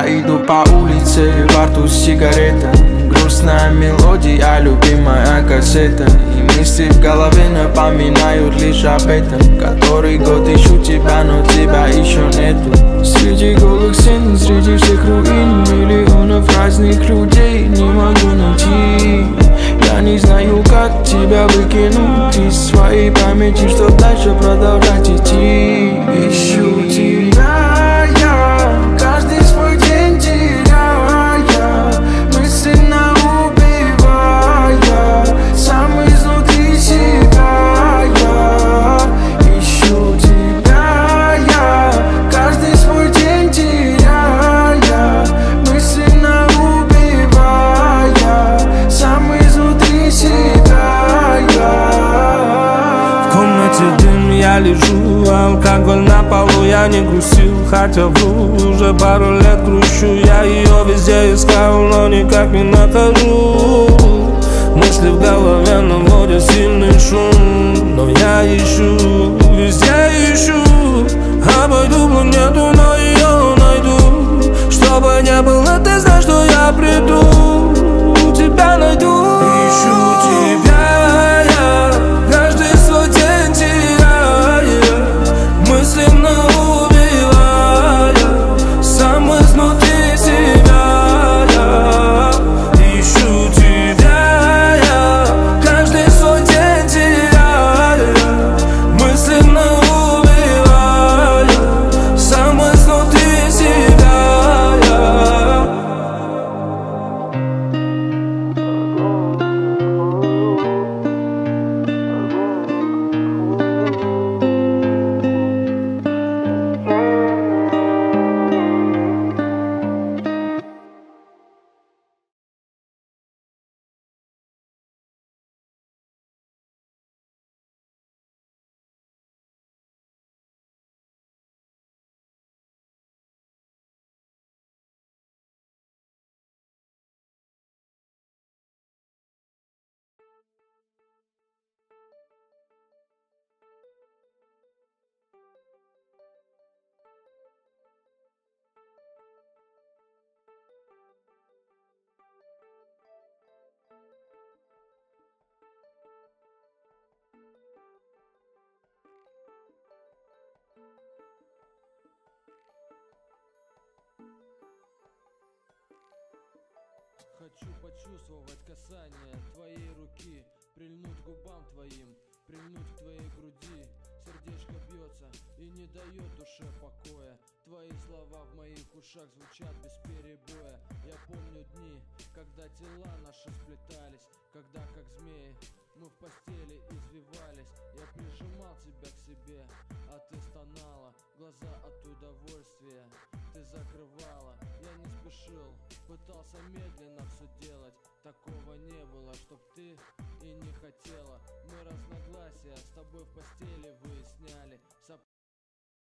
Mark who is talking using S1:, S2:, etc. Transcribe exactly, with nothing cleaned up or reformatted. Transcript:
S1: Я иду по улице, во рту сигарета, грустная мелодия, любимая кассета. И мысли в голове напоминают лишь об этом. Который год ищу тебя, но тебя еще нету. Среди голых стен, среди всех руин, миллионов разных людей не могу найти. Я не знаю, как тебя выкинуть из своей памяти, чтоб дальше продолжать идти. Ищу тебя я, каждый свой день теряя, мысленно убивая, сам изнутри себя я. Ищу тебя я, каждый свой день теряя, мысленно убивая, сам изнутри себя я.
S2: В комнате дым, я лежу, алкоголь на полу, я не грустил, хотя вру, уже пару лет грущу. Я ее везде искал, но никак не нахожу. Мысли в голове наводят сильный шум, но я ищу, везде ищу. Обойду планету, но ее найду. Чтобы не было, ты знаешь, что я приду, тебя найду. Ищу тебя я, каждый свой день теряя, мысленно убивая, сам изнутри себя я. Ищу тебя я, каждый свой день теряя, мысленно убивая, сам изнутри себя я.
S3: Хочу почувствовать касание твоей руки, прильнуть к губам твоим, прильнуть к твоей груди. Сердечко бьется и не дает душе покоя. Твои слова в моих ушах звучат без перебоя. Я помню дни, когда тела наши сплетались, когда как змеи мы в постели извивались. Я прижимал тебя к себе, а ты стонала, глаза от удовольствия ты закрывала. Я не спешил, пытался медленно все делать. Такого не было, чтоб ты и не хотела. Мы разногласия с тобой в постели выясняли.